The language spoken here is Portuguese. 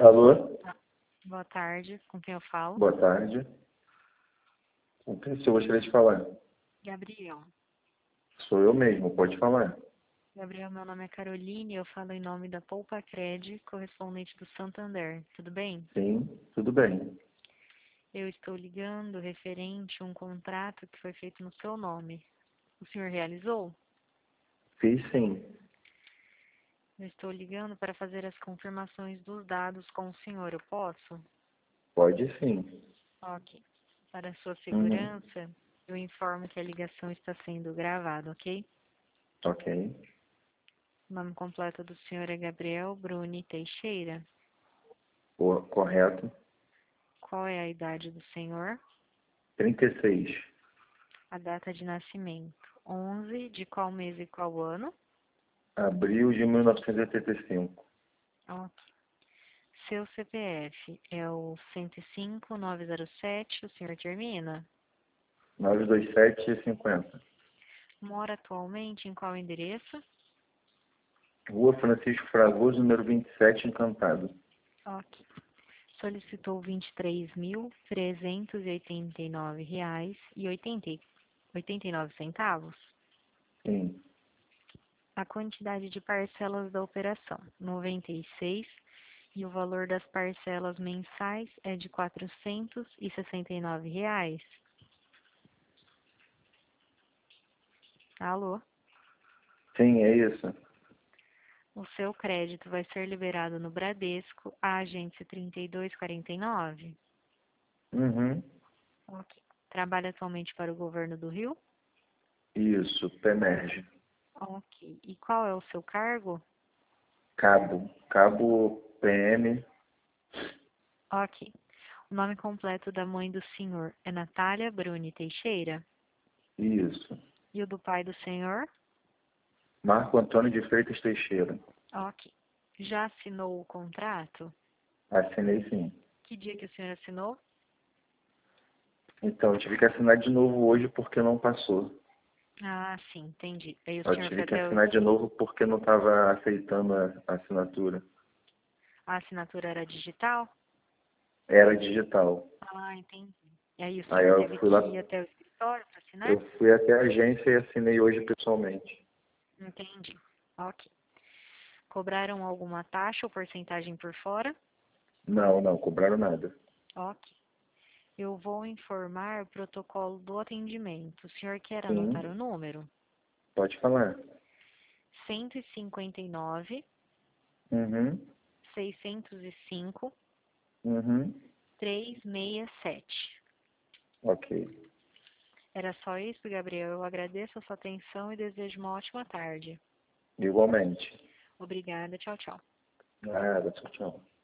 Alô? Boa tarde, com quem eu falo? Boa tarde. Com quem eu gostaria de falar? Gabriel. Sou eu mesmo, pode falar. Gabriel, meu nome é Caroline, eu falo em nome da Poupa Cred, correspondente do Santander. Tudo bem? Sim, tudo bem. Eu estou ligando referente a um contrato que foi feito no seu nome. O senhor realizou? Fiz sim. Eu estou ligando para fazer as confirmações dos dados com o senhor. Eu posso? Pode sim. Ok. Para sua Uhum. segurança, eu informo que a ligação está sendo gravada, ok? Ok. O nome completo do senhor é Gabriel Bruni Teixeira. Correto. Qual é a idade do senhor? 36. A data de nascimento? 11 de qual mês e qual ano? Abril de 1985. Ok. Seu CPF é o 105907, o senhor termina? 92750. Mora atualmente em qual endereço? Rua Francisco Fragoso, número 27, Encantado. Ok. Solicitou R$ 23.389,89. Sim. A quantidade de parcelas da operação, 96, e o valor das parcelas mensais é de R$ 469. Alô? Sim, é isso. O seu crédito vai ser liberado no Bradesco, a agência 3249. Uhum. Ok. Trabalha atualmente para o governo do Rio? Isso, PEMERGE. Ok. E qual é o seu cargo? Cabo. Cabo PM. Ok. O nome completo da mãe do senhor é Natália Bruni Teixeira? Isso. E o do pai do senhor? Marco Antônio de Freitas Teixeira. Ok. Já assinou o contrato? Assinei sim. Que dia que o senhor assinou? Então, eu tive que assinar de novo hoje porque não passou. Ah, sim, entendi. Aí o Eu senhor tive foi que até o... assinar de novo porque não estava aceitando a assinatura. A assinatura era digital? Era digital. Ah, entendi. E aí o Aí senhor eu teve fui que lá, ir até o escritório para assinar? eu fui até a agência e assinei hoje pessoalmente. Entendi. Ok. Cobraram alguma taxa ou porcentagem por fora? Não, não, cobraram nada. Ok. Eu vou informar o protocolo do atendimento. O senhor quer anotar Sim, o número? pode falar. 159 Uhum, 605 uhum, 367. ok. Era só isso, Gabriel. Eu agradeço a sua atenção e desejo uma ótima tarde. Igualmente. Obrigada. Tchau, tchau. Nada, tchau, tchau.